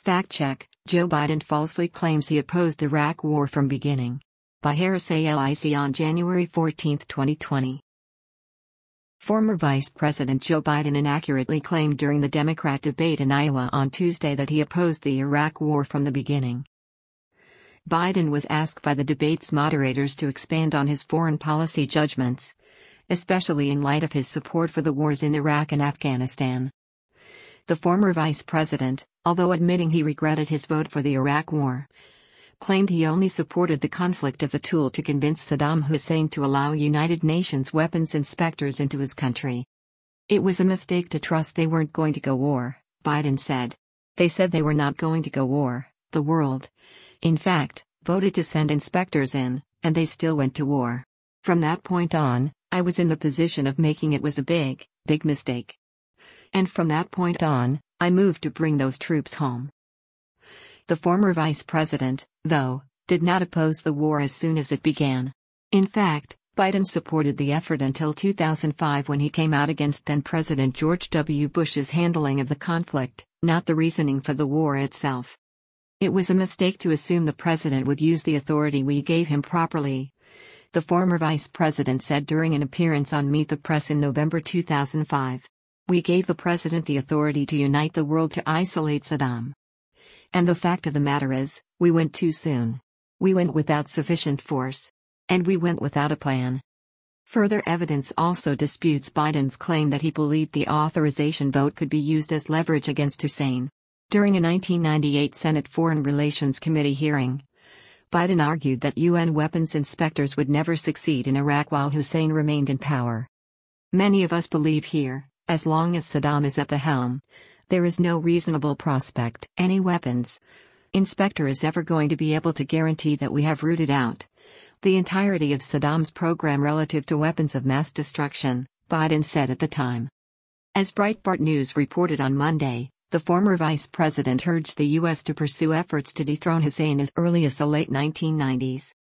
Fact check: Joe Biden falsely claims he opposed the Iraq War from beginning. By Harris ALIC on January 14, 2020. Former Vice President Joe Biden inaccurately claimed during the Democrat debate in Iowa on Tuesday that he opposed the Iraq War from the beginning. Biden was asked by the debate's moderators to expand on his foreign policy judgments, especially in light of his support for the wars in Iraq and Afghanistan. The former vice president, although admitting he regretted his vote for the Iraq War, claimed he only supported the conflict as a tool to convince Saddam Hussein to allow United Nations weapons inspectors into his country. "It was a mistake to trust they weren't going to go war," Biden said. "They said they were not going to go war. The world, in fact, voted to send inspectors in, and they still went to war. From that point on, I was in the position of making it was a big, big mistake. And from that point on, I moved to bring those troops home." The former vice president, though, did not oppose the war as soon as it began. In fact, Biden supported the effort until 2005 when he came out against then-President George W. Bush's handling of the conflict, not the reasoning for the war itself. "It was a mistake to assume the president would use the authority we gave him properly," the former vice president said during an appearance on Meet the Press in November 2005. "We gave the president the authority to unite the world to isolate Saddam. And the fact of the matter is, we went too soon. We went without sufficient force. And we went without a plan." Further evidence also disputes Biden's claim that he believed the authorization vote could be used as leverage against Hussein. During a 1998 Senate Foreign Relations Committee hearing, Biden argued that UN weapons inspectors would never succeed in Iraq while Hussein remained in power. "Many of us believe here, as long as Saddam is at the helm, there is no reasonable prospect any weapons inspector is ever going to be able to guarantee that we have rooted out the entirety of Saddam's program relative to weapons of mass destruction," Biden said at the time. As Breitbart News reported on Monday, the former vice president urged the U.S. to pursue efforts to dethrone Hussein as early as the late 1990s.